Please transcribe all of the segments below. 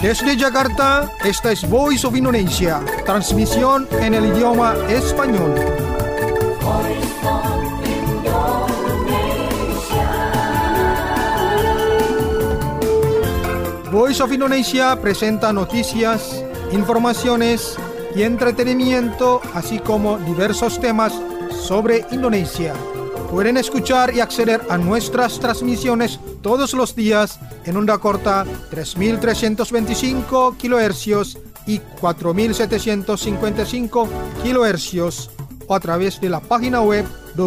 Desde Jakarta, esta es Voice of Indonesia, transmisión en el idioma español. Voice of Indonesia presenta noticias, informaciones y entretenimiento, así como diversos temas sobre Indonesia. Pueden escuchar y acceder a nuestras transmisiones todos los días en onda corta 3.325 kHz y 4.755 kHz o a través de la página web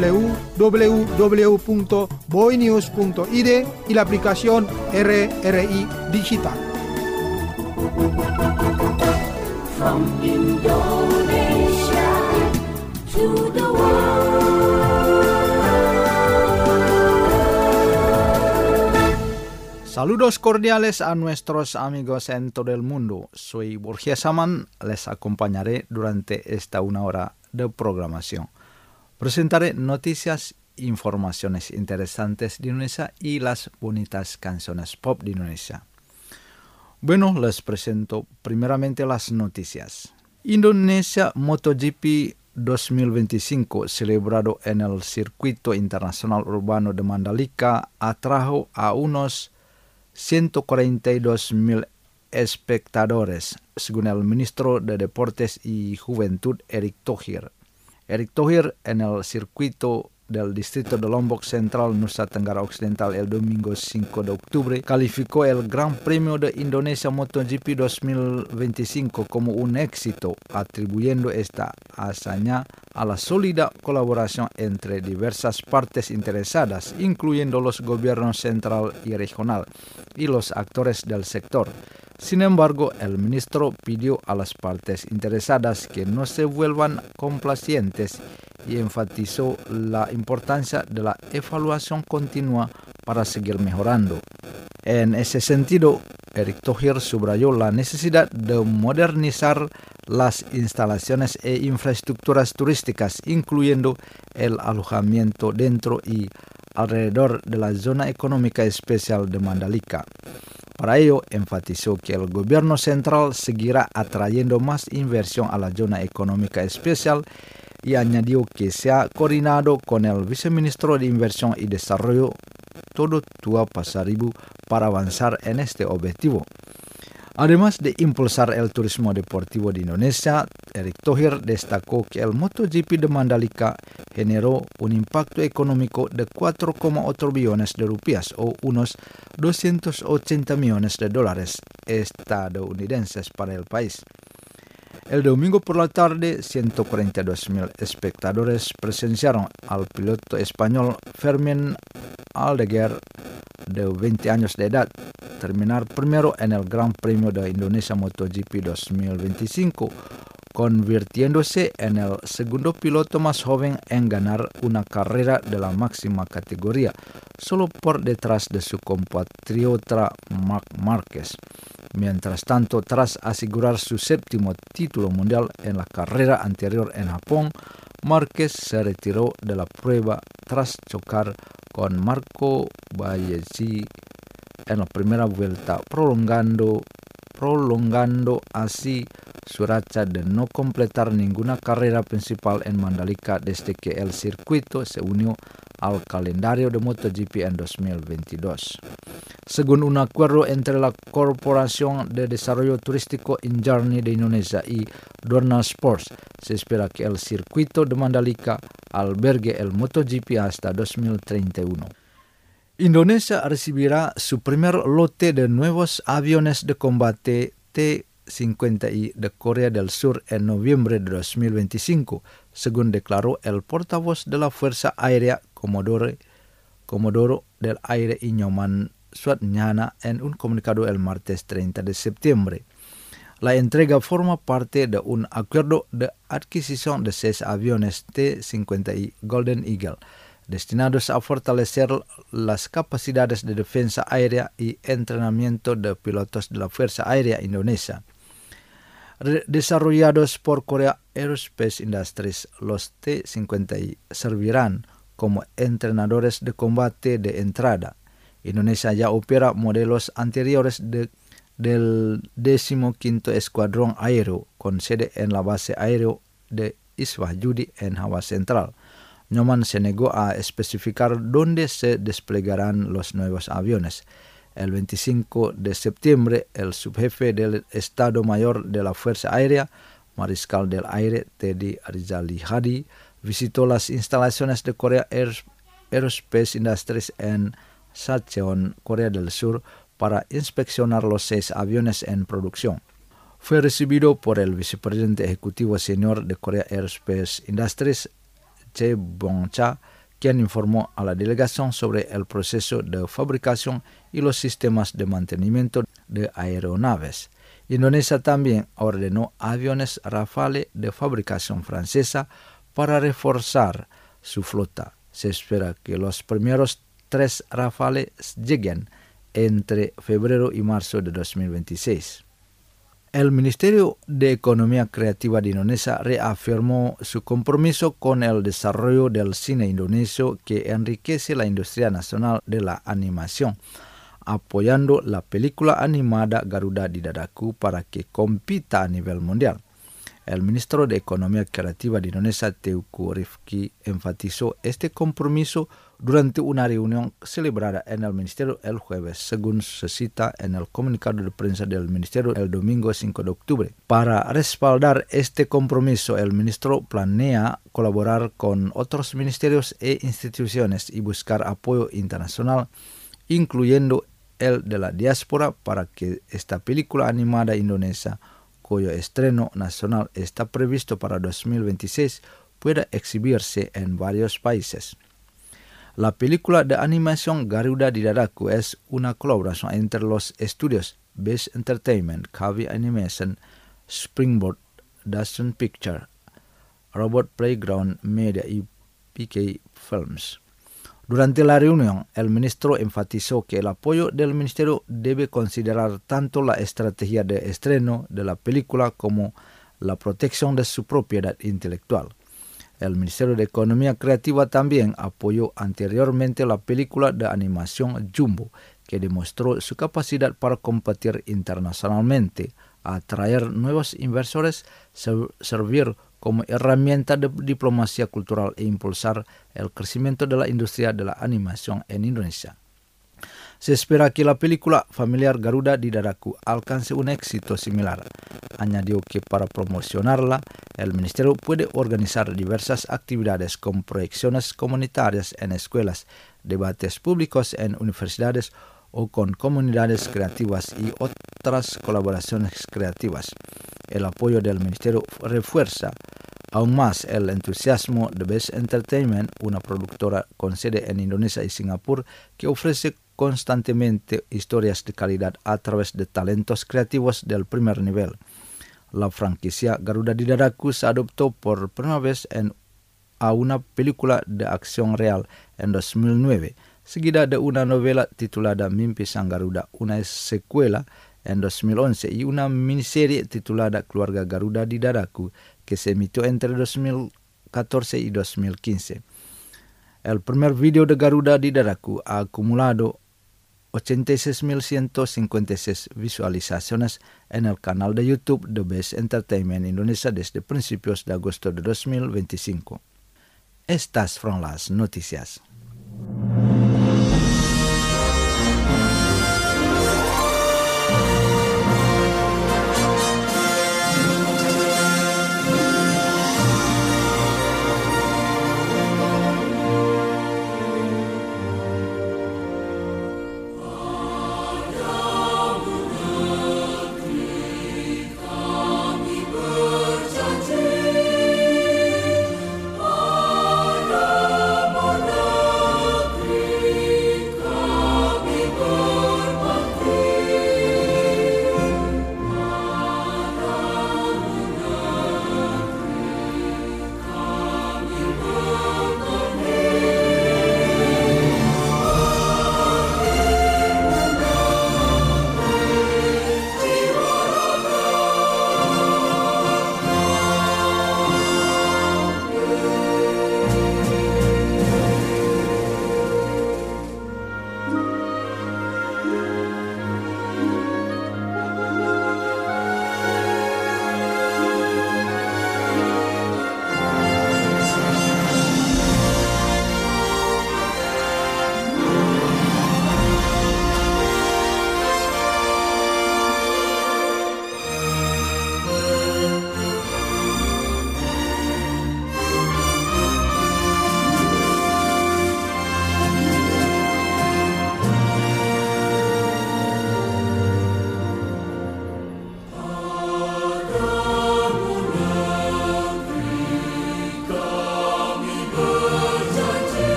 www.boinews.id y la aplicación RRI Digital. From Indonesia to the world. Saludos cordiales a nuestros amigos en todo el mundo. Soy Borja Saman, les acompañaré durante esta una hora de programación. Presentaré noticias, informaciones interesantes de Indonesia y las bonitas canciones pop de Indonesia. Bueno, les presento primeramente las noticias. Indonesia MotoGP 2025, celebrado en el Circuito Internacional Urbano de Mandalika, atrajo a unos 142,000 espectadores, según el ministro de Deportes y Juventud, Erick Thohir. Erick Thohir, en el circuito del distrito de Lombok Central, Nusa Tenggara Occidental, el domingo 5 de octubre, calificó el Gran Premio de Indonesia MotoGP 2025 como un éxito, atribuyendo esta hazaña a la sólida colaboración entre diversas partes interesadas, incluyendo los gobiernos central y regional y los actores del sector. Sin embargo, el ministro pidió a las partes interesadas que no se vuelvan complacientes y enfatizó la importancia de la evaluación continua para seguir mejorando. En ese sentido, Erick Thohir subrayó la necesidad de modernizar las instalaciones e infraestructuras turísticas, incluyendo el alojamiento dentro y alrededor de la zona económica especial de Mandalika. Para ello, enfatizó que el gobierno central seguirá atrayendo más inversión a la zona económica especial y añadió que se ha coordinado con el viceministro de Inversión y Desarrollo, Todo Tua Pasaribu, para avanzar en este objetivo. Además de impulsar el turismo deportivo de Indonesia, Erick Thohir destacó que el MotoGP de Mandalika generó un impacto económico de 4,8 billones de rupias o unos 280 millones de dólares estadounidenses para el país. El domingo por la tarde, 142,000 espectadores presenciaron al piloto español Fermín Aldeguer, de 20 años de edad, terminar primero en el Gran Premio de Indonesia MotoGP 2025, convirtiéndose en el segundo piloto más joven en ganar una carrera de la máxima categoría, solo por detrás de su compatriota Marc Márquez. Mientras tanto, tras asegurar su séptimo título mundial en la carrera anterior en Japón, Márquez se retiró de la prueba tras chocar con Marco Biaggi en la primera vuelta, prolongando así su racha de no completar ninguna carrera principal en Mandalika desde que el circuito se unió al calendario de MotoGP en 2022. Según un acuerdo entre la Corporación de Desarrollo Turístico Indjarni de Indonesia y Dorna Sports, se espera que el circuito de Mandalika albergue el MotoGP hasta 2031. Indonesia recibirá su primer lote de nuevos aviones de combate T-50I de Corea del Sur en noviembre de 2025, según declaró el portavoz de la Fuerza Aérea Comodoro del Aire Inyoman Suatnyana en un comunicado el martes 30 de septiembre. La entrega forma parte de un acuerdo de adquisición de 6 aviones T-50I Golden Eagle, destinados a fortalecer las capacidades de defensa aérea y entrenamiento de pilotos de la Fuerza Aérea Indonesia. Desarrollados por Korea Aerospace Industries, los T-50I servirán como entrenadores de combate de entrada. Indonesia ya opera modelos anteriores de del 15º Escuadrón Aéreo con sede en la base aéreo de Iswah Judi en Java Central. Nyoman se negó a especificar dónde se desplegarán los nuevos aviones. El 25 de septiembre, el subjefe del Estado Mayor de la Fuerza Aérea, Mariscal del Aire Teddy Rizali Hadi, visitó las instalaciones de Korea Aerospace Industries en Sacheon, Corea del Sur, para inspeccionar los 6 aviones en producción. Fue recibido por el vicepresidente ejecutivo senior de Korea Aerospace Industries, Che Bong-cha, quien informó a la delegación sobre el proceso de fabricación y los sistemas de mantenimiento de aeronaves. Indonesia también ordenó aviones Rafale de fabricación francesa para reforzar su flota. Se espera que los primeros 3 Rafale lleguen entre febrero y marzo de 2026. El Ministerio de Economía Creativa de Indonesia reafirmó su compromiso con el desarrollo del cine indonesio que enriquece la industria nacional de la animación, apoyando la película animada Garuda di Dadaku para que compita a nivel mundial. El ministro de Economía Creativa de Indonesia, Teuku Rifki, enfatizó este compromiso durante una reunión celebrada en el Ministerio el jueves, según se cita en el comunicado de prensa del Ministerio el domingo 5 de octubre. Para respaldar este compromiso, el ministro planea colaborar con otros ministerios e instituciones y buscar apoyo internacional, incluyendo el de la diáspora, para que esta película animada indonesia, cuyo estreno nacional está previsto para 2026, pueda exhibirse en varios países. La película de animación Garuda di Dadaku es una colaboración entre los estudios Base Entertainment, Kavi Animation, Springboard, Dawson Picture, Robot Playground Media y PK Films. Durante la reunión, el ministro enfatizó que el apoyo del ministerio debe considerar tanto la estrategia de estreno de la película como la protección de su propiedad intelectual. El Ministerio de Economía Creativa también apoyó anteriormente la película de animación Jumbo, que demostró su capacidad para competir internacionalmente, atraer nuevos inversores, servir como herramienta de diplomacia cultural e impulsar el crecimiento de la industria de la animación en Indonesia. Se espera que la película familiar Garuda di Dadaku alcance un éxito similar. Añadió que para promocionarla, el ministerio puede organizar diversas actividades como proyecciones comunitarias en escuelas, debates públicos en universidades o con comunidades creativas y otras colaboraciones creativas. El apoyo del ministerio refuerza aún más el entusiasmo de Base Entertainment, una productora con sede en Indonesia y Singapur que ofrece constantemente historias de calidad a través de talentos creativos del primer nivel. La franquicia Garuda di Dadaku se adoptó por primera vez a una película de acción real en 2009, seguida de una novela titulada Mimpi Sang Garuda, una secuela en 2011 y una miniserie titulada Keluarga Garuda di Dadaku que se emitió entre 2014 y 2015. El primer video de Garuda di Dadaku ha acumulado 86.156 visualizaciones en el canal de YouTube de Base Entertainment Indonesia desde principios de agosto de 2025. Estas fueron las noticias. Ada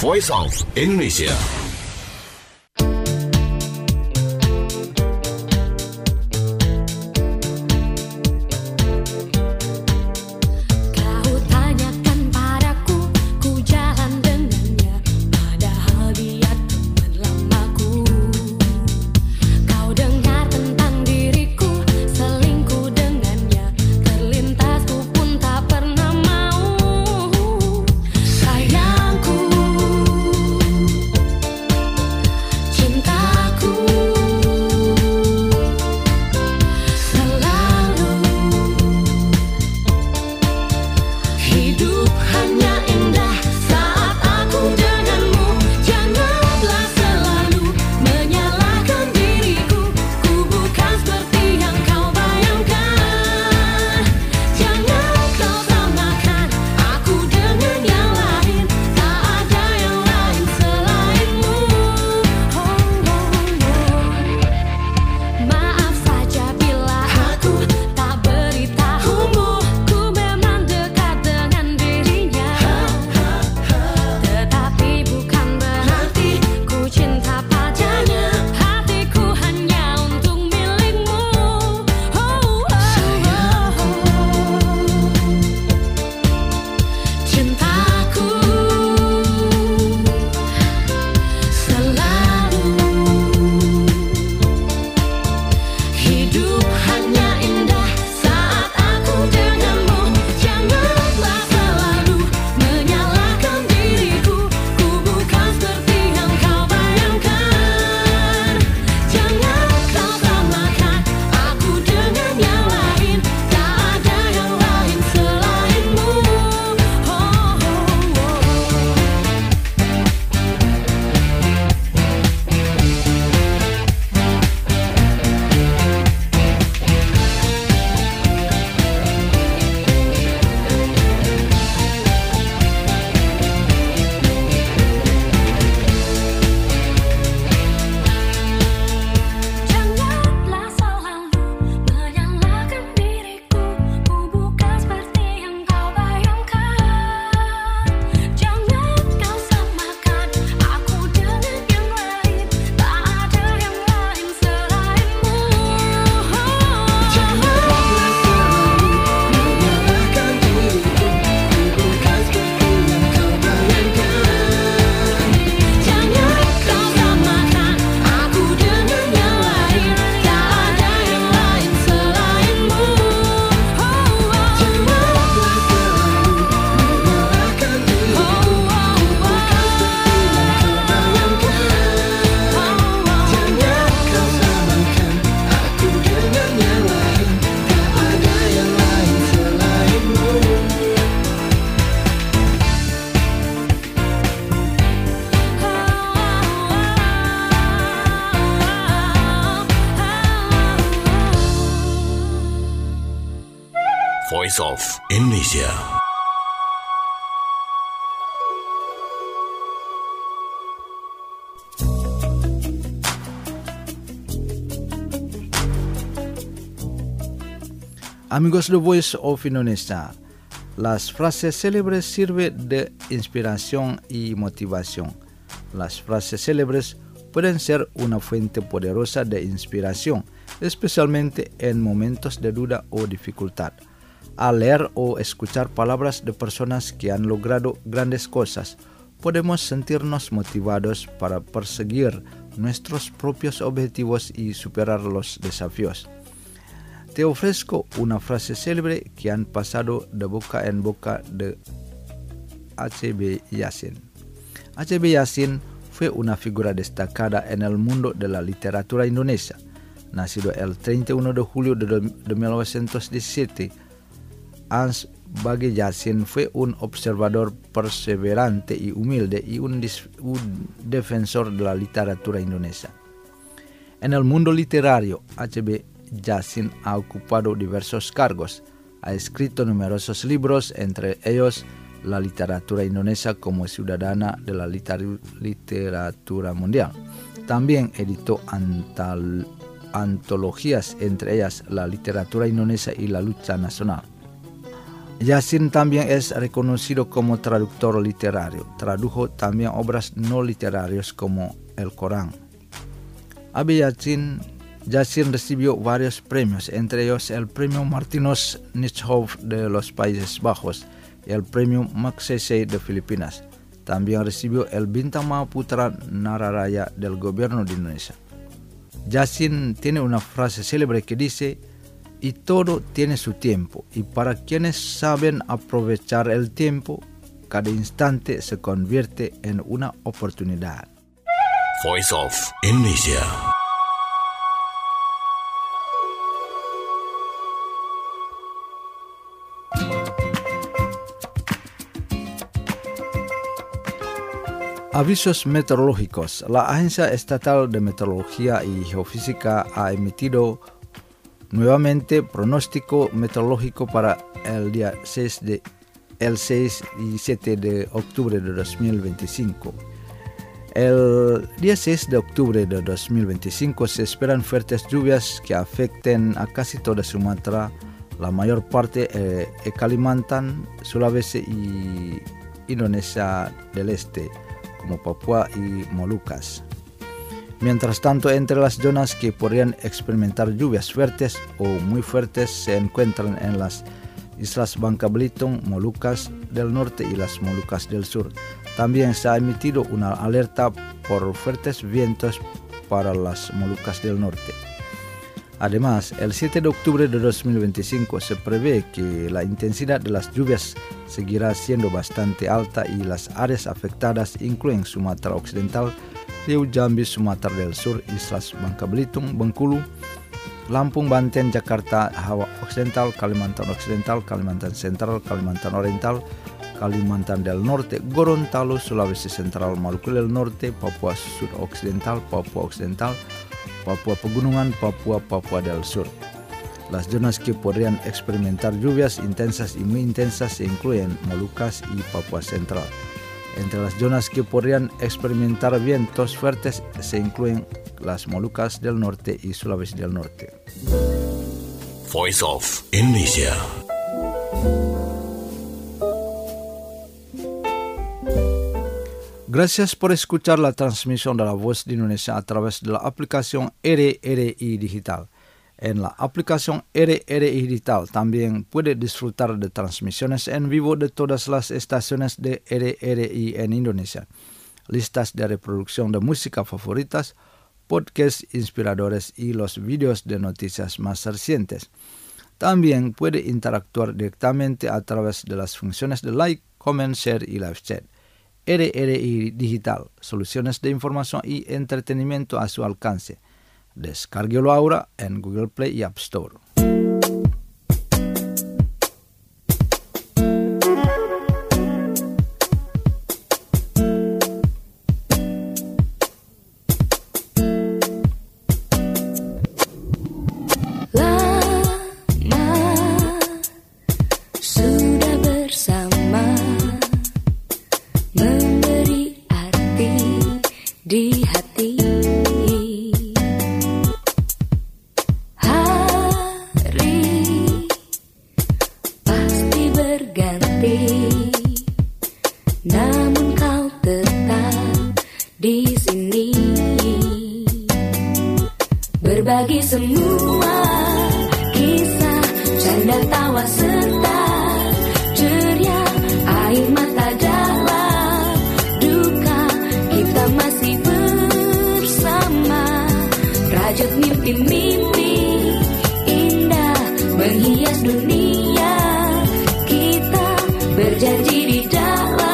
Voice of Indonesia. Voice of Indonesia. Amigos de Voice of Indonesia, las frases célebres sirven de inspiración y motivación. Las frases célebres pueden ser una fuente poderosa de inspiración, especialmente en momentos de duda o dificultad. Al leer o escuchar palabras de personas que han logrado grandes cosas, podemos sentirnos motivados para perseguir nuestros propios objetivos y superar los desafíos. Te ofrezco una frase célebre que han pasado de boca en boca de H.B. Yassin. H.B. Yassin fue una figura destacada en el mundo de la literatura indonesia. Nacido el 31 de julio de 1917, Hans Bage Yassin fue un observador perseverante y humilde y un defensor de la literatura indonesia. En el mundo literario, H.B. Yassin ha ocupado diversos cargos. Ha escrito numerosos libros, entre ellos La literatura indonesia como ciudadana de la literatura mundial. También editó antologías, entre ellas La literatura indonesia y La lucha nacional. Yassin también es reconocido como traductor literario. Tradujo también obras no literarias como el Corán. Abe Yassin recibió varios premios, entre ellos el premio Martinus Nijhoff de los Países Bajos y el premio Magsaysay de Filipinas. También recibió el Bintang Mahaputra Nararaya del gobierno de Indonesia. Yassin tiene una frase célebre que dice: y todo tiene su tiempo, y para quienes saben aprovechar el tiempo, cada instante se convierte en una oportunidad. Voice of Indonesia. Avisos meteorológicos. La Agencia Estatal de Meteorología y Geofísica ha emitido nuevamente pronóstico meteorológico para el día 6 y 7 de octubre de 2025. El día 6 de octubre de 2025 se esperan fuertes lluvias que afecten a casi toda Sumatra, la mayor parte de Kalimantan, Sulawesi y Indonesia del Este, como Papua y Molucas. Mientras tanto, entre las zonas que podrían experimentar lluvias fuertes o muy fuertes se encuentran en las islas Bangka Belitung, Molucas del Norte y las Molucas del Sur. También se ha emitido una alerta por fuertes vientos para las Molucas del Norte. Además, el 7 de octubre de 2025 se prevé que la intensidad de las lluvias seguirá siendo bastante alta y las áreas afectadas incluyen Sumatra Occidental, Riau, Jambi, Sumatra del Sur, Islas Bangka Belitung, Bengkulu, Lampung, Banten, Jakarta, Java Occidental, Kalimantan Occidental, Kalimantan Central, Kalimantan Oriental, Kalimantan del Norte, Gorontalo, Sulawesi Central, Maluku del Norte, Papua Sud-Occidental, Papua Occidental, Papua Pegunungan, Papua del Sur. Las zonas que podrían experimentar lluvias intensas y muy intensas se incluyen Molucas y Papua Central. Entre las zonas que podrían experimentar vientos fuertes se incluyen las Molucas del Norte y Sulawesi del Norte. Voice of Indonesia. Gracias por escuchar la transmisión de la Voz de Indonesia a través de la aplicación RRI Digital. En la aplicación RRI Digital también puede disfrutar de transmisiones en vivo de todas las estaciones de RRI en Indonesia, listas de reproducción de música favoritas, podcasts inspiradores y los vídeos de noticias más recientes. También puede interactuar directamente a través de las funciones de like, comment, share y live chat. RRI Digital, soluciones de información y entretenimiento a su alcance. Descárguelo ahora en Google Play y App Store. Namun kau tetap di sini, berbagi semua kisah, canda tawa serta ceria, air mata dalam duka, kita masih bersama, rajut mimpi-mimpi indah menghias dunia, kita berjanji di dalam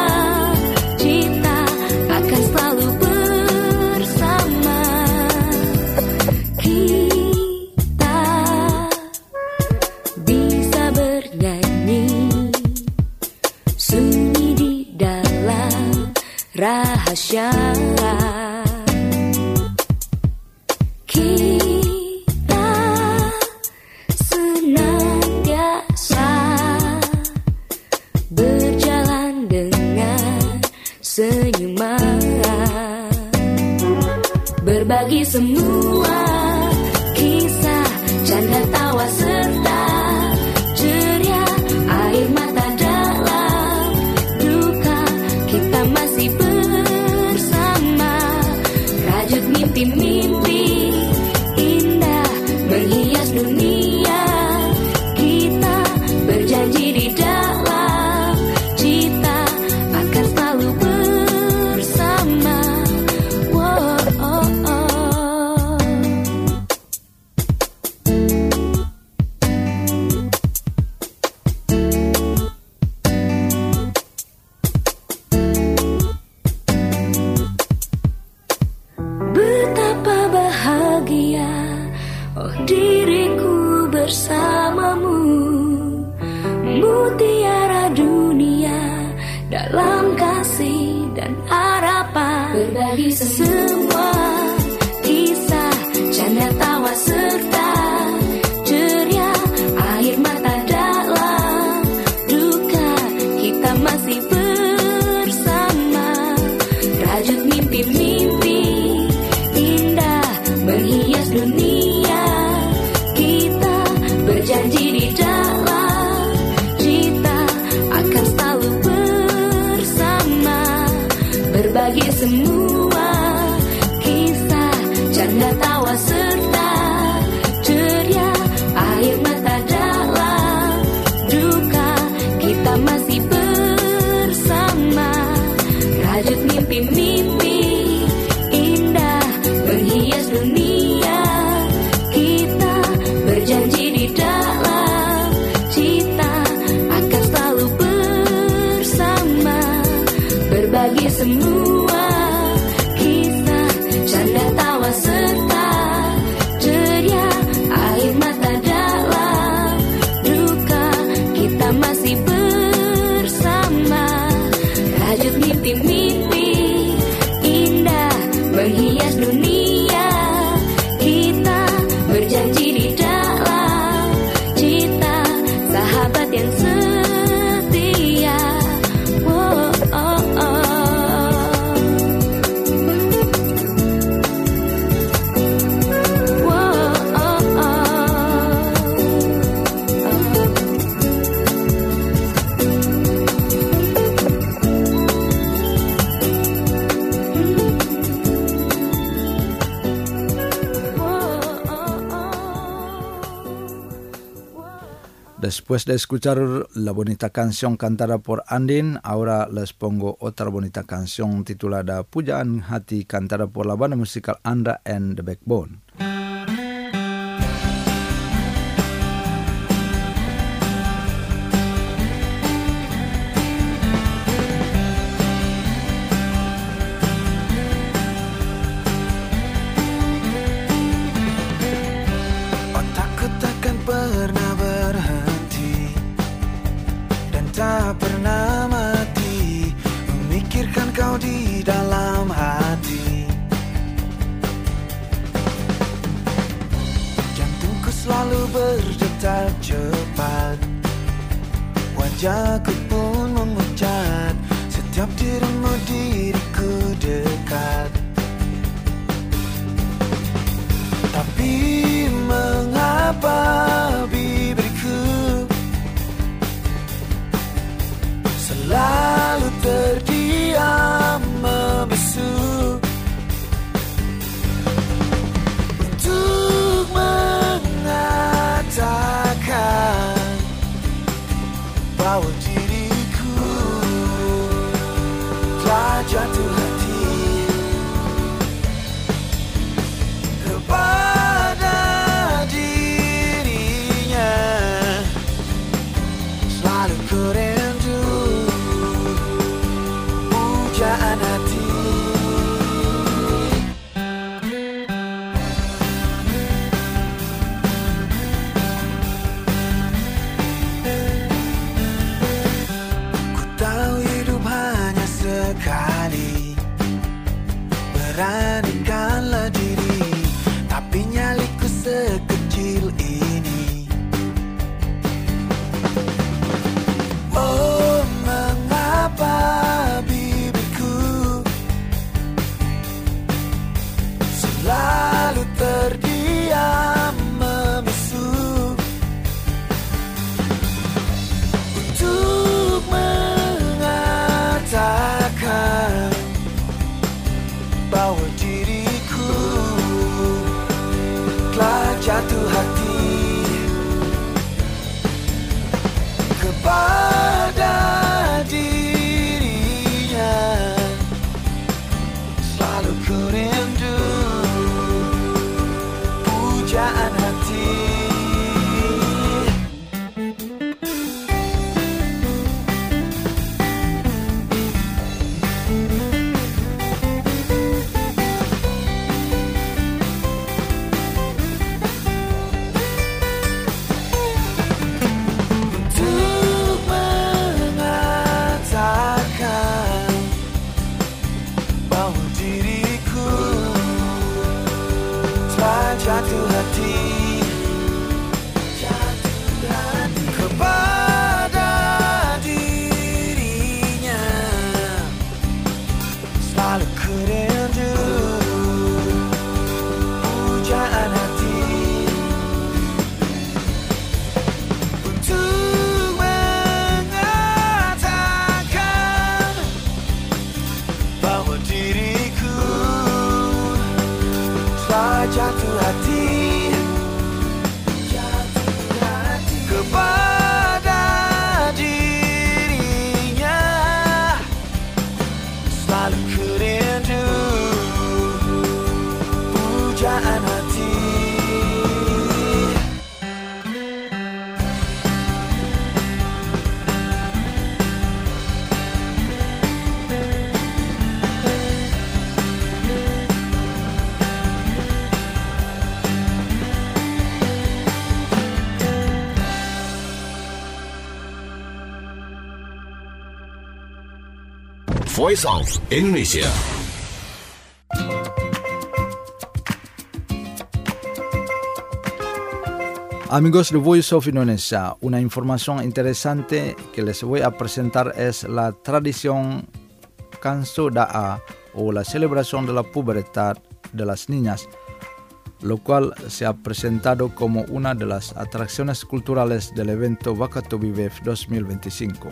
rahasia. Kita senantiasa berjalan dengan senyuman, berbagi semua kisah, canda tawa serta ceria, air mata berbagi semua kisah, canda tawa serta ceria, air mata dalam duka, kita masih bersama. Rajut mimpi-mimpi indah menghias dunia, kita berjanji di dalam cita akan selalu bersama, berbagi semua kisah, canda tawa serta ceria, air mata dalam duka, kita masih bersama. Rajut mimpi-mimpi indah menghias dunia, kita berjanji di dalam cita akan selalu bersama, berbagi semua kisah, canda tawa serta ceria, air mata dalam duka, kita masih bersama. Rajut mimpi-mimpi indah menghias dunia, kita berjanji di dalam cita, sahabat yang setia. Oh, oh, oh. Después de escuchar la bonita canción cantada por Andin, ahora les pongo otra bonita canción titulada Pujaan Hati, cantada por la banda musical Andra and the Backbone. Otakku takkan pernah berhenti dan tak pernah mati, memikirkan kau di dalam hati. Jantungku selalu berdetak cepat, wajahku pun memucat, setiap dirimu diriku dekat. Tapi mengapa bibirku selalu terdiam membisu untuk mengatakan bahwa diriku telah jatuh hati kepada dirinya. Selalu ku rindu pujaan hati. Ku tahu hidup hanya sekali, beranikanlah diri, tapi nyaliku sekecil ini. Oh, Voice of Indonesia. Amigos de Voice of Indonesia, una información interesante que les voy a presentar es la tradición Kanso Da'a o la celebración de la pubertad de las niñas, lo cual se ha presentado como una de las atracciones culturales del evento Wakatobi Wave 2025.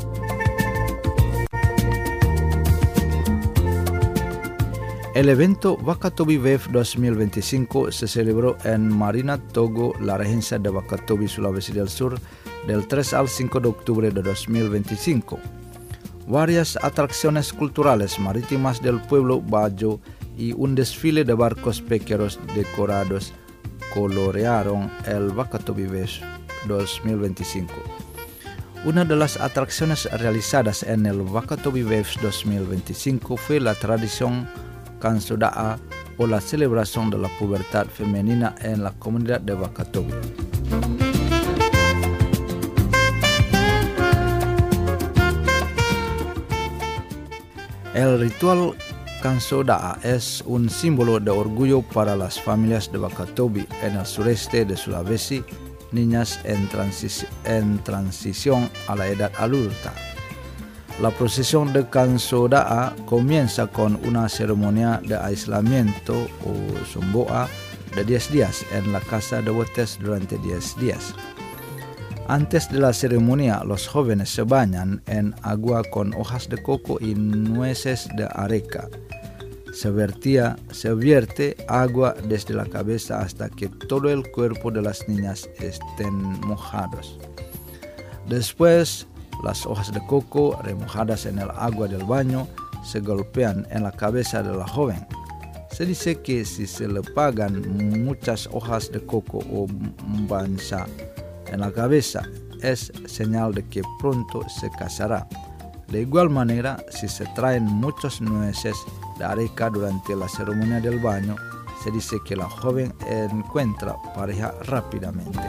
El evento Wakatobi Wave 2025 se celebró en Marina Togo, la regencia de Wakatobi, Sulawesi del Sur, del 3 al 5 de octubre de 2025. Varias atracciones culturales marítimas del pueblo Bajo y un desfile de barcos pesqueros decorados colorearon el Wakatobi Wave 2025. Una de las atracciones realizadas en el Wakatobi Wave 2025 fue la tradición Kanso Da'a o la celebración de la pubertad femenina en la comunidad de Wakatobi. El ritual Kanso Da'a es un símbolo de orgullo para las familias de Wakatobi en el sureste de Sulawesi, niñas en transición a la edad adulta. La procesión de Kanso Da'a comienza con una ceremonia de aislamiento o somboa de 10 días en la casa de botes durante 10 días. Antes de la ceremonia, los jóvenes se bañan en agua con hojas de coco y nueces de areca. Se vierte agua desde la cabeza hasta que todo el cuerpo de las niñas estén mojados. Después, las hojas de coco remojadas en el agua del baño se golpean en la cabeza de la joven. Se dice que si se le pagan muchas hojas de coco o bansa en la cabeza, es señal de que pronto se casará. De igual manera, si se traen muchas nueces de areca durante la ceremonia del baño, se dice que la joven encuentra pareja rápidamente.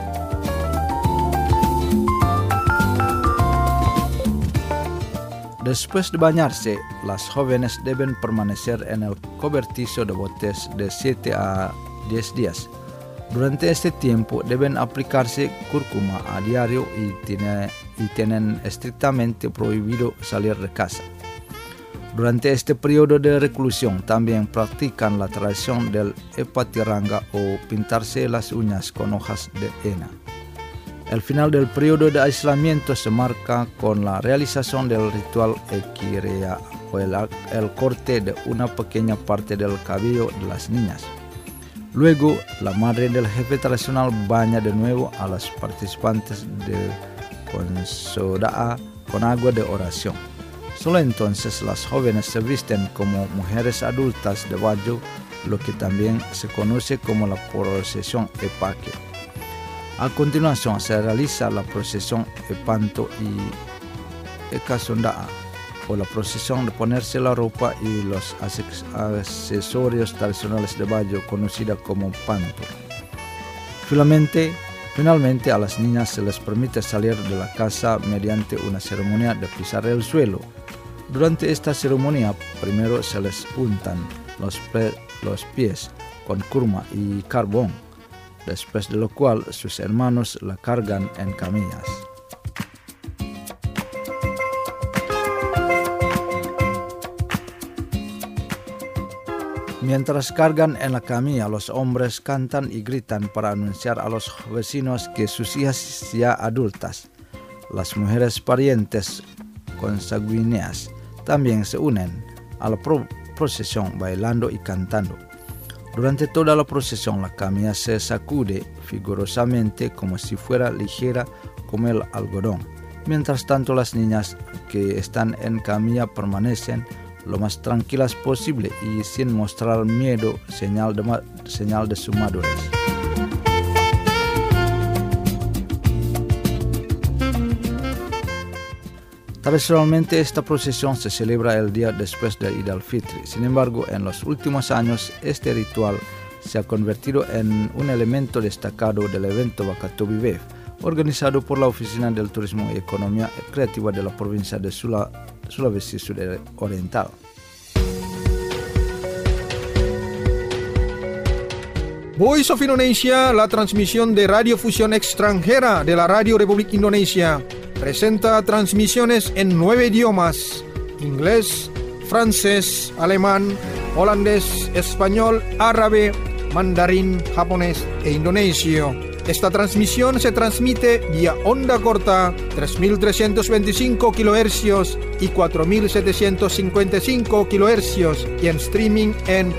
Después de bañarse, las jóvenes deben permanecer en el cobertizo de botes de 7 a 10 días. Durante este tiempo deben aplicarse cúrcuma a diario y tienen estrictamente prohibido salir de casa. Durante este periodo de reclusión también practican la tradición del epatiranga o pintarse las uñas con hojas de henna. El final del periodo de aislamiento se marca con la realización del ritual ekirea o el corte de una pequeña parte del cabello de las niñas. Luego, la madre del jefe tradicional baña de nuevo a las participantes de Kanso Da'a con agua de oración. Solo entonces las jóvenes se visten como mujeres adultas de Bajo, lo que también se conoce como la procesión Epake. A continuación se realiza la procesión Epanto y Ekasonda'a, o la procesión de ponerse la ropa y los accesorios tradicionales de Bajo, conocida como Panto. Finalmente a las niñas se les permite salir de la casa mediante una ceremonia de pisar el suelo. Durante esta ceremonia, primero se les untan los pies con curma y carbón, después de lo cual sus hermanos la cargan en camillas. Mientras cargan en la camilla, los hombres cantan y gritan para anunciar a los vecinos que sus hijas ya adultas. Las mujeres parientes consanguíneas también se unen a la procesión bailando y cantando. Durante toda la procesión la camilla se sacude vigorosamente como si fuera ligera como el algodón. Mientras tanto las niñas que están en camilla permanecen lo más tranquilas posible y sin mostrar miedo, señal de su madurez. Tradicionalmente esta procesión se celebra el día después de Eid al-Fitr. Sin embargo, en los últimos años este ritual se ha convertido en un elemento destacado del evento Wakatobi Wave, organizado por la Oficina del Turismo y Economía Creativa de la provincia de Sulawesi Sud Oriental. Voice of Indonesia, la transmisión de radiofusión extranjera de la Radio Republik Indonesia, presenta transmisiones en 9 idiomas: inglés, francés, alemán, holandés, español, árabe, mandarín, japonés e indonesio. Esta transmisión se transmite vía onda corta 3.325 kHz y 4.755 kHz y en streaming en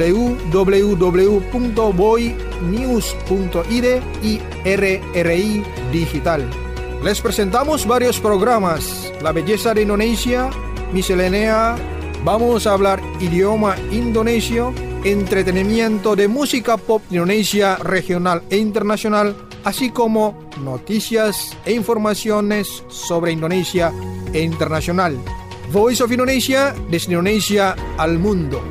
www.voinews.id y RRI Digital. Les presentamos varios programas: La Belleza de Indonesia, Miscelánea, vamos a hablar idioma indonesio, entretenimiento de música pop Indonesia regional e internacional, así como noticias e informaciones sobre Indonesia e internacional. Voice of Indonesia, desde Indonesia al mundo.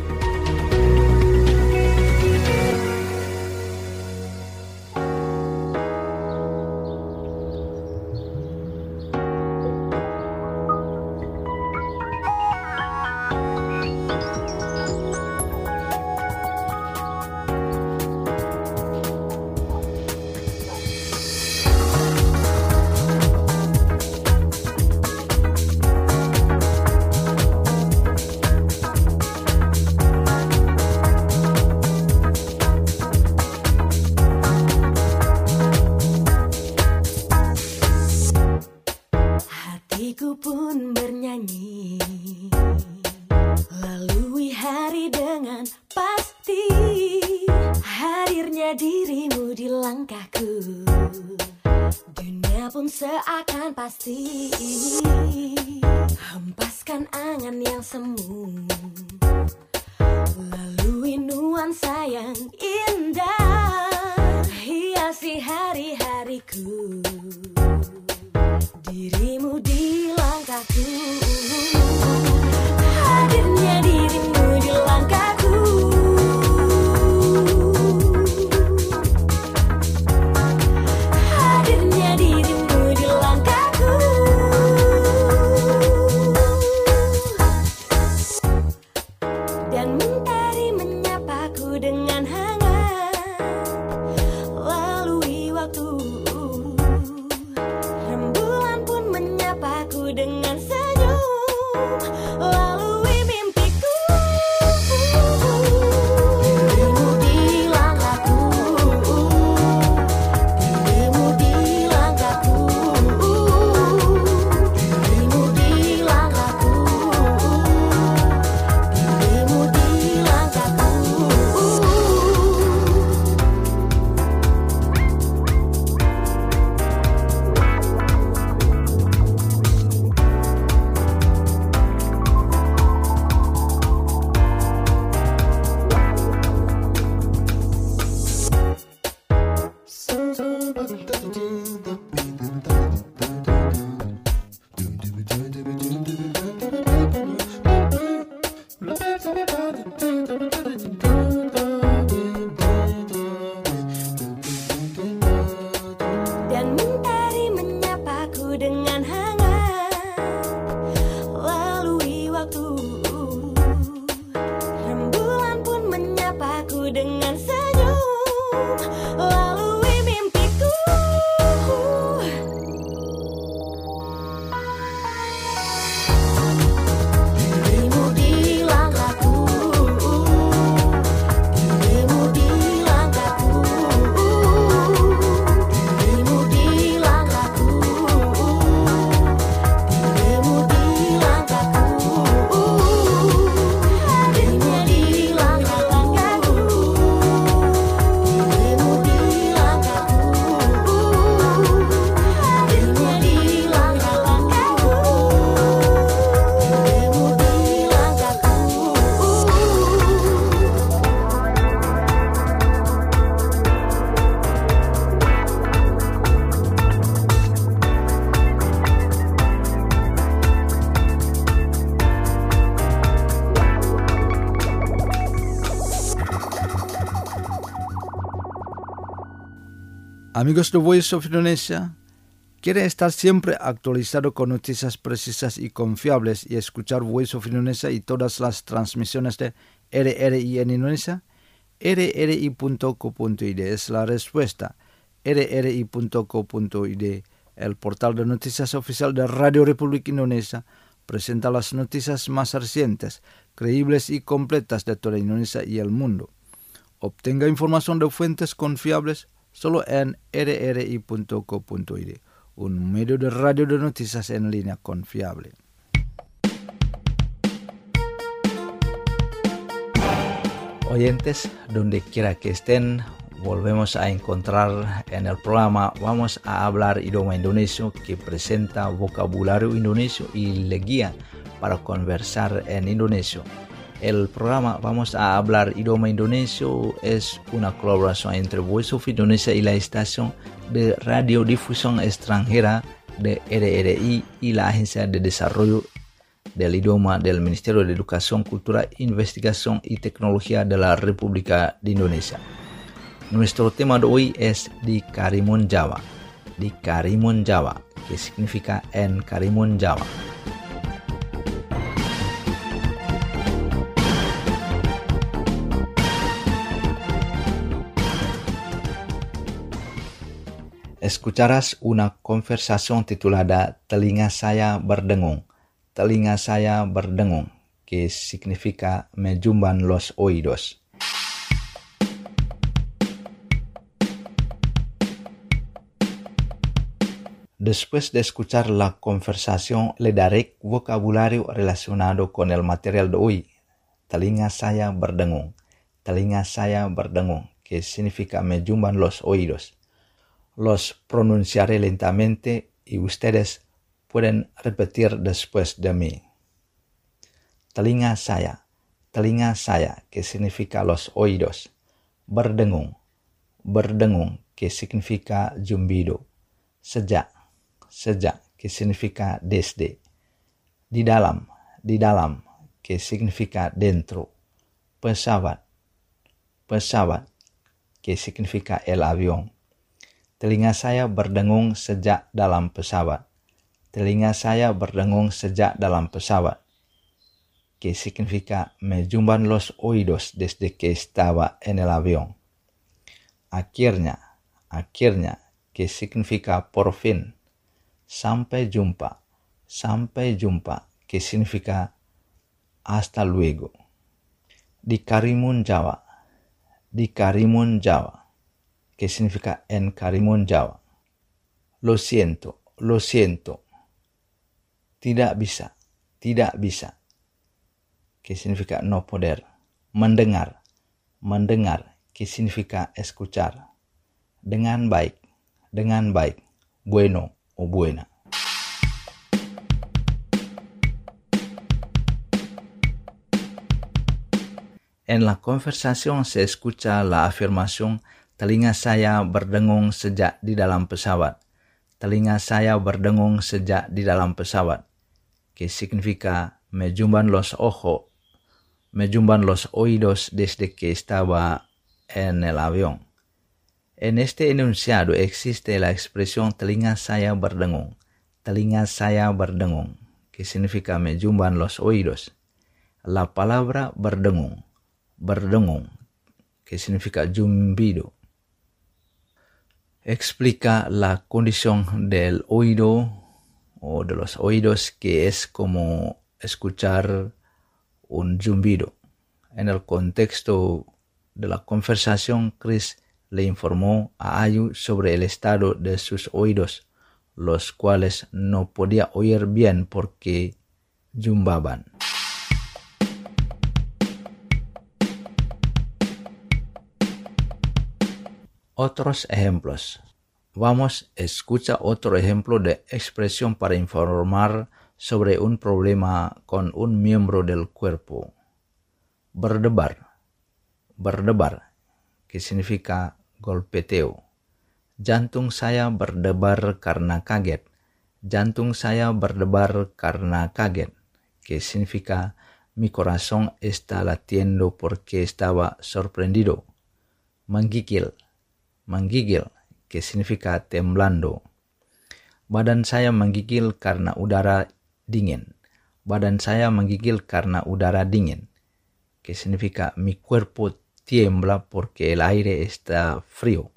Seakan pasti hempaskan angan yang semu, lalui nuansa yang indah, hiasi hari-hariku, dirimu di langkahku, hadirnya dirimu di langkahku, hadirnya dirimu Amigos The Voice of Indonesia, ¿Quiere estar siempre actualizado con noticias precisas y confiables y escuchar Voice of Indonesia y todas las transmisiones de RRI en Indonesia? rri.co.id es la respuesta. rri.co.id, el portal de noticias oficial de Radio Republik Indonesia, presenta las noticias más recientes, creíbles y completas de toda Indonesia y el mundo. Obtenga información de fuentes confiables solo en rri.co.id, un medio de radio de noticias en línea confiable. Oyentes, donde quiera que estén, volvemos a encontrar en el programa Vamos a hablar idioma indonesio, que presenta vocabulario indonesio y le guía para conversar en indonesio. El programa Vamos a hablar idioma indonesio es una colaboración entre Voice of Indonesia y la estación de radiodifusión extranjera de RRI y la Agencia de Desarrollo del Idioma del Ministerio de Educación, Cultura, Investigación y Tecnología de la República de Indonesia. Nuestro tema de hoy es Di Karimun Jawa. Di Karimun Jawa, que significa en Karimun Jawa. Escucharás una conversación titulada Telinga Saya Berdengung. Telinga saya berdengung, que significa me zumban los oídos. Después de escuchar la conversación, le daré vocabulario relacionado con el material de hoy. Telinga saya berdengung. Telinga saya berdengung, que significa me zumban los oídos. Los pronunciaré lentamente y ustedes pueden repetir después de mí. Telinga saya, que significa los oídos. Berdengung, que significa zumbido. Sejak, que significa desde. Di dalam, que significa dentro. Pesawat, que significa el avión. Telinga saya berdengung sejak dalam pesawat. Telinga saya berdengung sejak dalam pesawat, que significa me zumban los oídos desde que estaba en el avión. Akhirnya, que significa por fin. Sampai jumpa, que significa hasta luego. Di Karimun Jawa, que significa en Karimun Jawa. Lo siento. Tidak bisa, que significa no poder. Mendengar, que significa escuchar. Dengan baik, bueno o buena. En la conversación se escucha la afirmación telinga saya berdengung sejak di dalam pesawat. Telinga saya berdengung sejak di dalam pesawat, que significa me zumban los oídos desde que estaba en el avión. En este enunciado existe la expresión telinga saya berdengung, que significa me zumban los oídos. La palabra berdengung, que significa zumbido, explica la condición del oído o de los oídos, que es como escuchar un zumbido. En el contexto de la conversación, Chris le informó a Ayu sobre el estado de sus oídos, los cuales no podía oír bien porque zumbaban. Otros ejemplos. Vamos, escucha otro ejemplo de expresión para informar sobre un problema con un miembro del cuerpo. Berdebar, que significa golpeteo. Jantung saya berdebar karena kaget. Jantung saya berdebar karena kaget, que significa mi corazón está latiendo porque estaba sorprendido. Menggigil, que significa temblando. Badan saya menggigil karena udara dingin. Badan saya menggigil karena udara dingin. Que significa mi cuerpo tiembla porque el aire está frío.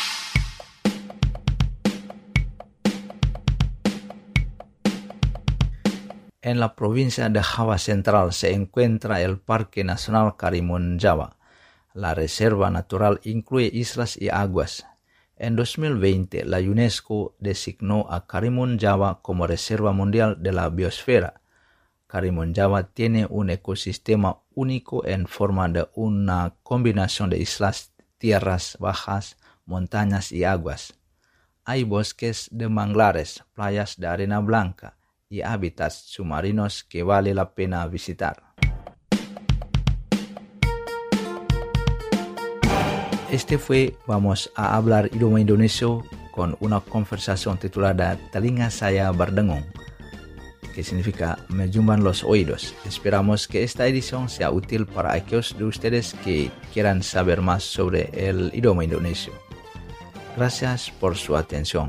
En la provincia de Java Central se encuentra el Parque Nacional Karimun Jawa. La reserva natural incluye islas y aguas. En 2020, la UNESCO designó a Karimun Jawa como Reserva Mundial de la Biosfera. Karimun Jawa tiene un ecosistema único en forma de una combinación de islas, tierras bajas, montañas y aguas. Hay bosques de manglares, playas de arena blanca y hábitats submarinos que vale la pena visitar. Vamos a hablar idioma indonesio con una conversación titulada Telinga Saya Berdengung, que significa me zumban los oídos. Esperamos que esta edición sea útil para aquellos de ustedes que quieran saber más sobre el idioma indonesio. Gracias por su atención.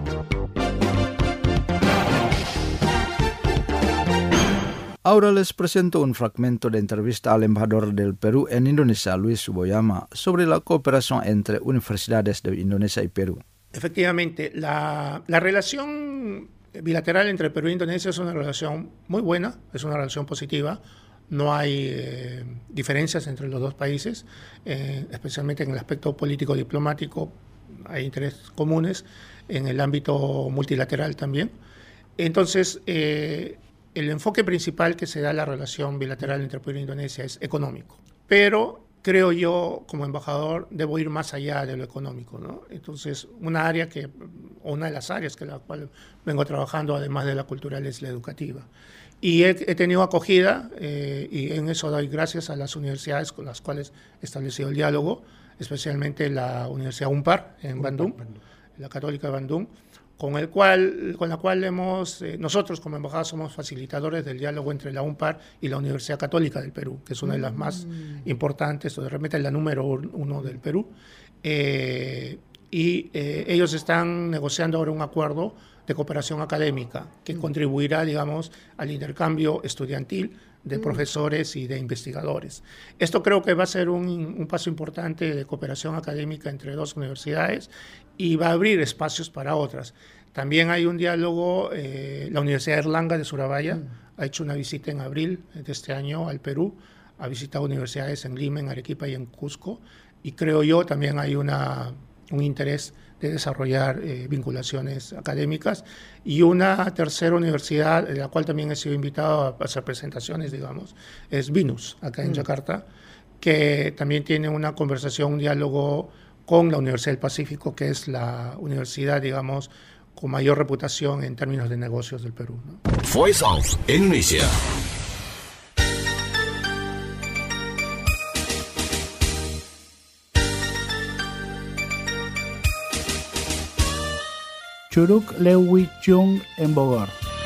Ahora les presento un fragmento de entrevista al embajador del Perú en Indonesia, Luis Suboyama, sobre la cooperación entre universidades de Indonesia y Perú. Efectivamente, la relación bilateral entre Perú e Indonesia es una relación muy buena, es una relación positiva. No hay diferencias entre los dos países, especialmente en el aspecto político-diplomático. Hay intereses comunes en el ámbito multilateral también. Entonces, el enfoque principal que se da a la relación bilateral entre Perú e Indonesia es económico. Pero creo yo, como embajador, debo ir más allá de lo económico, ¿no? Entonces, una de las áreas que la cual vengo trabajando, además de la cultural, es la educativa. Y he tenido acogida, y en eso doy gracias a las universidades con las cuales he establecido el diálogo, especialmente la Universidad UNPAR en Bandung, la Católica de Bandung, con la cual nosotros como embajada somos facilitadores del diálogo entre la UNPAR y la Universidad Católica del Perú, que es una de las más importantes, o de repente la número 1 del Perú. Ellos están negociando ahora un acuerdo de cooperación académica que contribuirá, digamos, al intercambio estudiantil de profesores y de investigadores. Esto creo que va a ser un paso importante de cooperación académica entre dos universidades y va a abrir espacios para otras. También hay un diálogo, la Universidad de Erlanga de Surabaya ha hecho una visita en abril de este año al Perú, ha visitado universidades en Lima, en Arequipa y en Cusco, y creo yo también hay un interés de desarrollar vinculaciones académicas. Y una tercera universidad, de la cual también he sido invitado a hacer presentaciones, digamos, es Binus, acá en Yakarta, que también tiene una conversación, un diálogo con la Universidad del Pacífico, que es la universidad, digamos, con mayor reputación en términos de negocios del Perú, ¿no? Voice of Indonesia. Curug Lewi Chung en Bogor.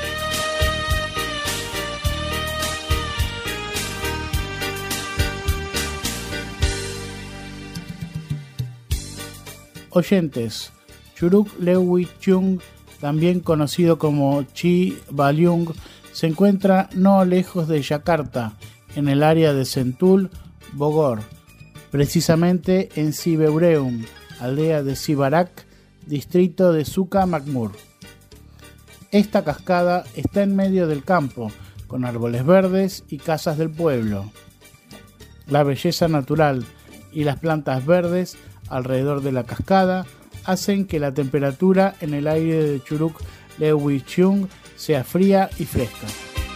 Oyentes, Curug Lewi Chung, también conocido como Chi Baliung, se encuentra no lejos de Yakarta, en el área de Sentul, Bogor, precisamente en Sibeureum, aldea de Sibarak, distrito de Suka Makmur. Esta cascada está en medio del campo, con árboles verdes y casas del pueblo. La belleza natural y las plantas verdes alrededor de la cascada hacen que la temperatura en el aire de Curug Lewi Chung sea fría y fresca.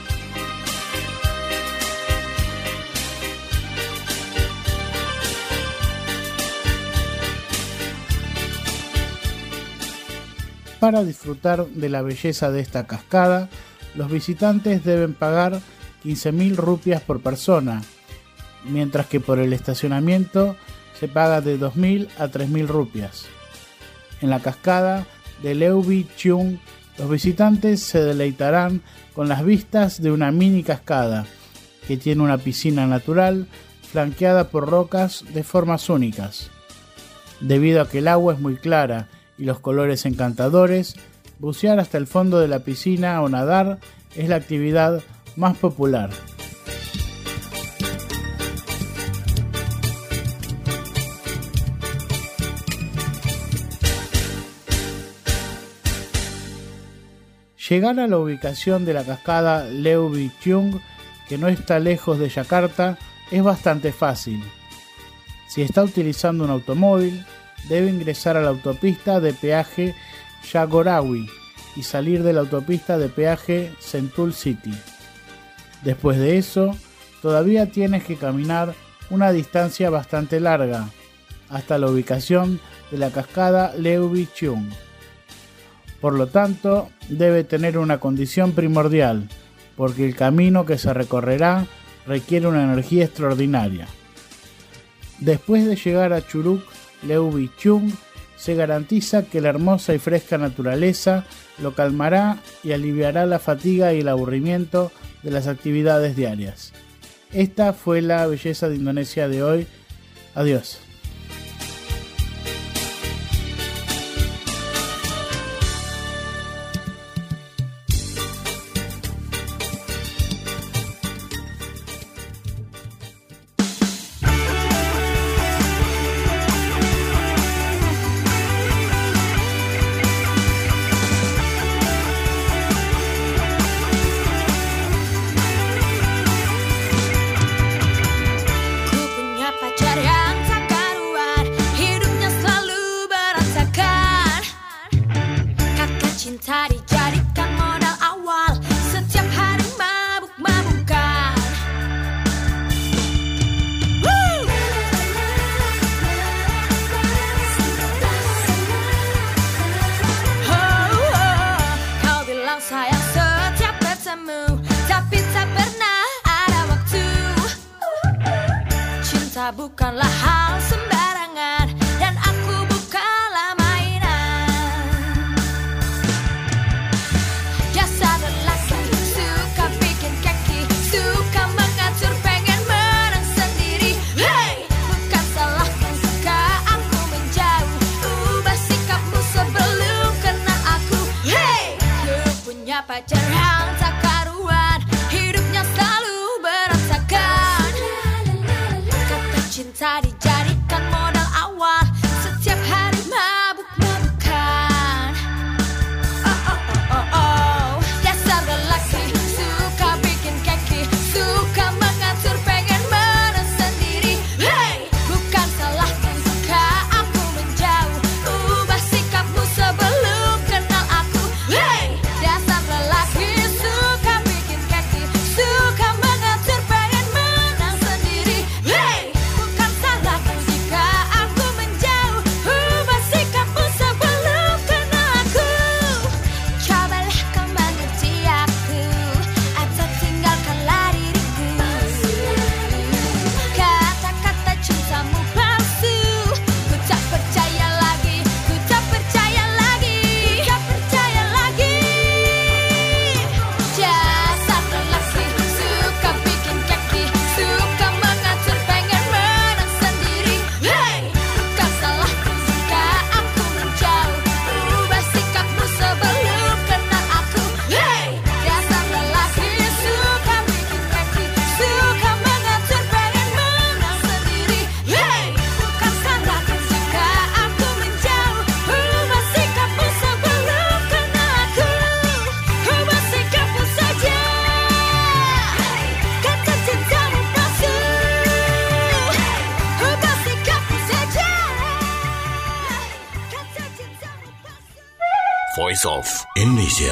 Para disfrutar de la belleza de esta cascada, los visitantes deben pagar 15.000 rupias por persona, mientras que por el estacionamiento se paga de 2.000 a 3.000 rupias. En la cascada de Lewi Chung, los visitantes se deleitarán con las vistas de una mini cascada, que tiene una piscina natural flanqueada por rocas de formas únicas. Debido a que el agua es muy clara y los colores encantadores, bucear hasta el fondo de la piscina o nadar es la actividad más popular. Llegar a la ubicación de la cascada Leuwichung, que no está lejos de Yakarta, es bastante fácil. Si está utilizando un automóvil, debe ingresar a la autopista de peaje Jagorawi y salir de la autopista de peaje Sentul City. Después de eso, todavía tienes que caminar una distancia bastante larga hasta la ubicación de la cascada Leuwichung. Por lo tanto, debe tener una condición primordial, porque el camino que se recorrerá requiere una energía extraordinaria. Después de llegar a Churuk Leuwichung, se garantiza que la hermosa y fresca naturaleza lo calmará y aliviará la fatiga y el aburrimiento de las actividades diarias. Esta fue la belleza de Indonesia de hoy. Adiós. Bukanlah hal sembarangan dan aku bukanlah mainan. Dasar lelaki suka bikin keki, suka mengatur, pengen menang sendiri. Hey, bukan salahku jika aku menjauh. Ubah sikapmu sebelum kenal aku. Hey, ku punya pacar yang tak karuan, hidupnya selalu berantakan. Cinta dijadikan modal awal, setiap hari mabuk-mabukan. Dasar lelaki suka bikin keki, suka mengatur, pengen menang sendiri. Hey, bukan salahku jika aku menjauh. Ubah sikapmu sebelum kenal aku. Hey, dasar lelaki suka bikin keki, suka mengatur, pengen menang sendiri. Hey, Voice of Indonesia.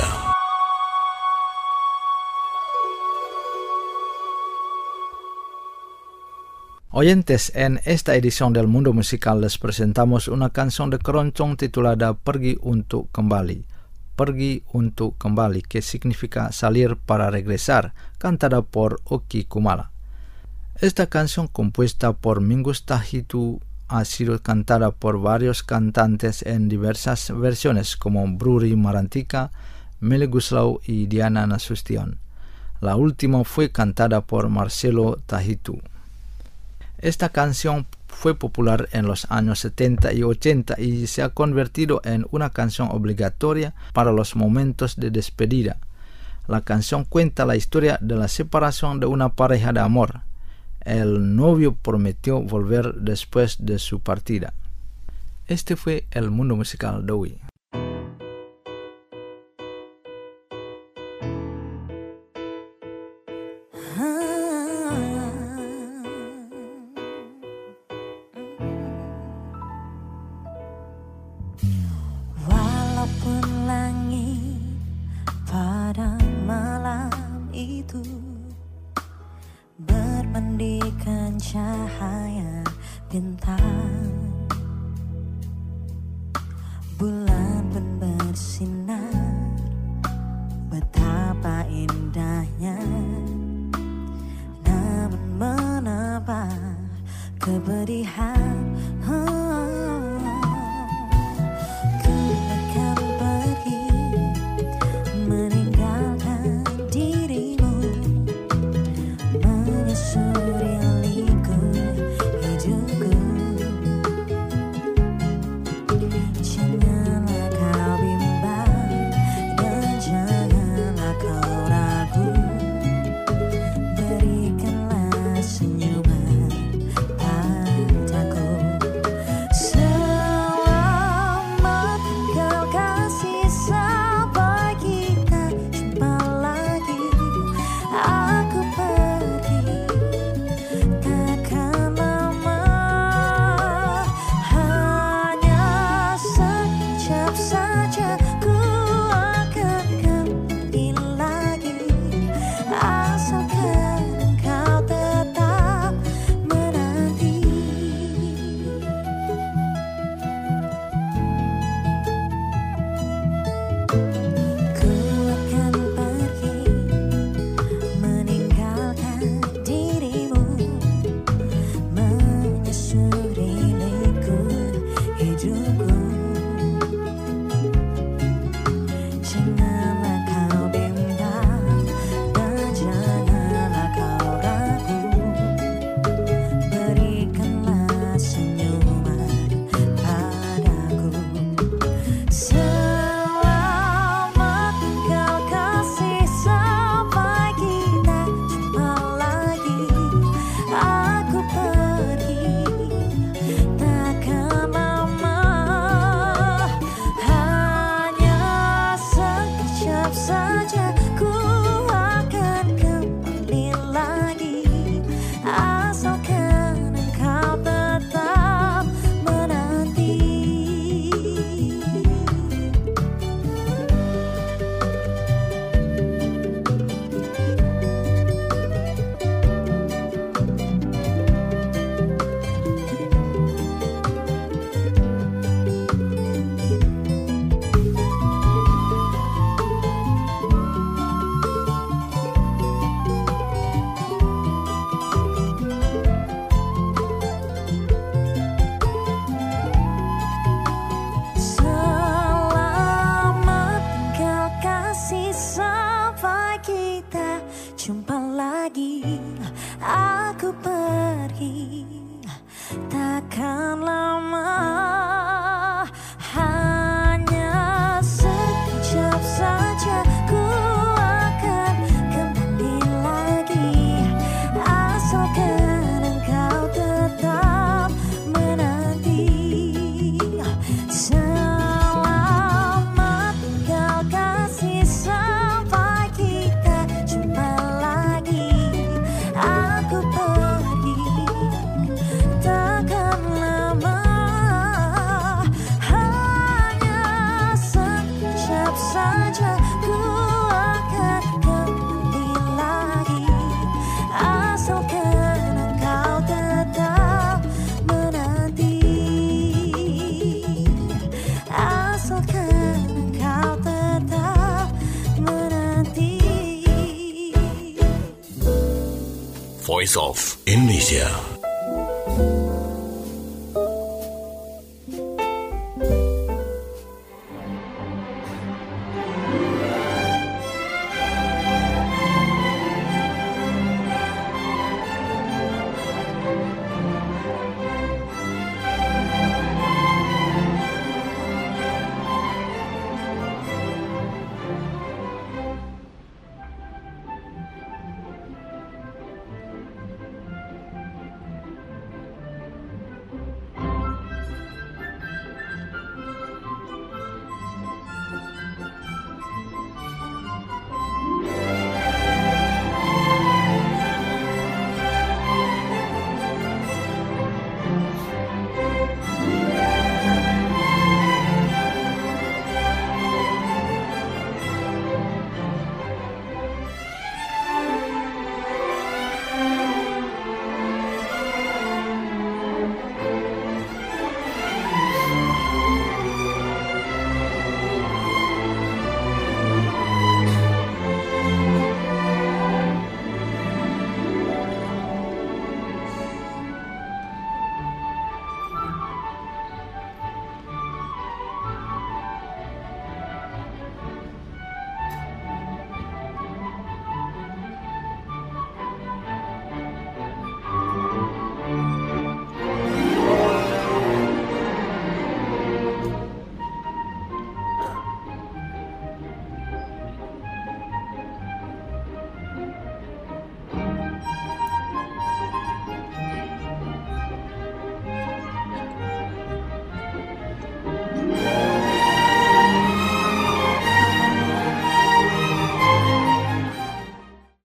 Oyentes, en esta edición del Mundo Musical les presentamos una canción de Keroncong titulada Pergi Untuk Kembali. Pergi Untuk Kembali, que significa salir para regresar, cantada por Oki Kumala. Esta canción, compuesta por Mingus Tahitu, ha sido cantada por varios cantantes en diversas versiones como Bruri Marantika, Meli Guslau y Diana Nasution. La última fue cantada por Marcelo Tahitu. Esta canción fue popular en los años 70 y 80 y se ha convertido en una canción obligatoria para los momentos de despedida. La canción cuenta la historia de la separación de una pareja de amor. El novio prometió volver después de su partida. Este fue el mundo musical de hoy. Walaupun langit pada malam itu bermandikan cahaya bintang, bulan pun bersinar, betapa indahnya. Namun menambah kepedihan, ku akan pergi meninggalkan dirimu, menyusuri liku hidupku. Janganlah kau bimbang dan janganlah kau ragu, berikanlah senyuman padaku. Selamat kau kasih sampai kita jumpa lagi. Aku pergi takkan lama, hanya sekejap saja ku akan kembali lagi, asalkan kau tetap menanti. Ku akan pergi meninggalkan dirimu, menyusuri liku hidupku. Janganlah kau bimbang dan janganlah kau ragu, berikanlah senyuman padaku. Selamat kau kasih sampai kita jumpa lagi. Aku pergi takkan lama, hanya sekejap saja ku akan kembali lagi, asalkan engkau tetap menanti. Selamat kau kasih sampai kita jumpa lagi. Aku pergi takkan lama, hanya sekejap saja ku akan kembali lagi, asalkan engkau tetap menanti. Selamat kau kasih sampai kita jumpa lagi. Aku pergi takkan lama, hanya sekejap saja ku akan kembali lagi, asalkan engkau tetap menanti, asalkan engkau tetap menanti. Voice of Indonesia.